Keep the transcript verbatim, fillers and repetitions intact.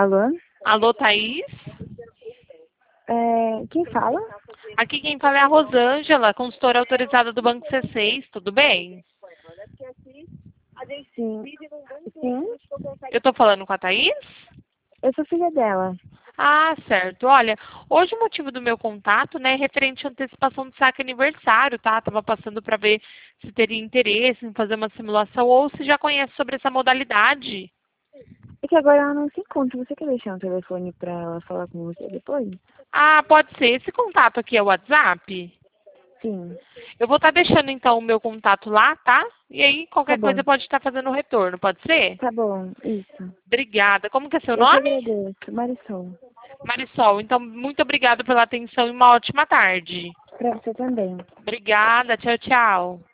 Alô? Alô, Thaís? É, quem fala? Aqui quem fala é a Rosângela, consultora autorizada do Banco C seis, tudo bem? Sim. Sim? Eu tô falando com a Thaís? Eu sou filha dela. Ah, certo. Olha, hoje o motivo do meu contato, né, é referente à antecipação do saque aniversário, tá? Tava passando para ver se teria interesse em fazer uma simulação ou se já conhece sobre essa modalidade. É que agora ela não se encontra. Você quer deixar um telefone pra ela falar com você depois? Ah, pode ser. Esse contato aqui é o WhatsApp? Sim. Eu vou estar deixando então o meu contato lá, tá? E aí Tá qualquer bom. coisa pode estar fazendo o retorno, pode ser? Tá bom. Isso. Obrigada. Como que é seu Eu que nome? agradeço. Marisol. Marisol. Então, muito obrigada pela atenção e uma ótima tarde. Pra você também. Obrigada. Tchau, tchau.